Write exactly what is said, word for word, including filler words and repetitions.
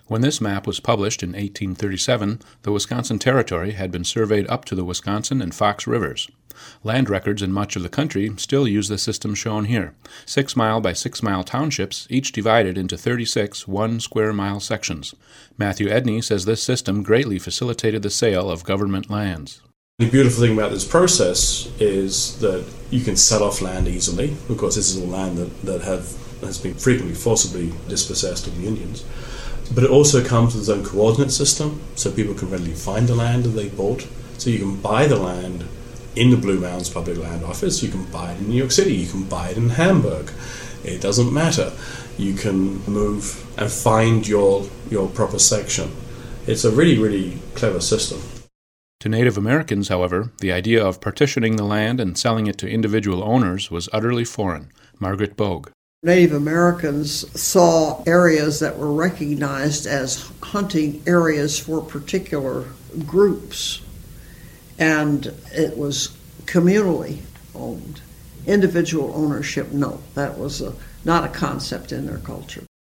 When this map was published in eighteen thirty-seven, the Wisconsin Territory had been surveyed up to the Wisconsin and Fox Rivers. Land records in much of the country still use the system shown here, six-mile by six-mile townships, each divided into thirty-six one-square-mile sections. Matthew Edney says this system greatly facilitated the sale of government lands. The beautiful thing about this process is that you can sell off land easily. Of course, this is all land that, that have, has been frequently forcibly dispossessed of the Indians. But it also comes with its own coordinate system, so people can readily find the land that they bought. So you can buy the land in the Blue Mounds Public Land Office, you can buy it in New York City, you can buy it in Hamburg. It doesn't matter. You can move and find your, your proper section. It's a really, really clever system. To Native Americans, however, the idea of partitioning the land and selling it to individual owners was utterly foreign. Margaret Bogue. Native Americans saw areas that were recognized as hunting areas for particular groups, and it was communally owned. Individual ownership, no, that was a, not a concept in their culture.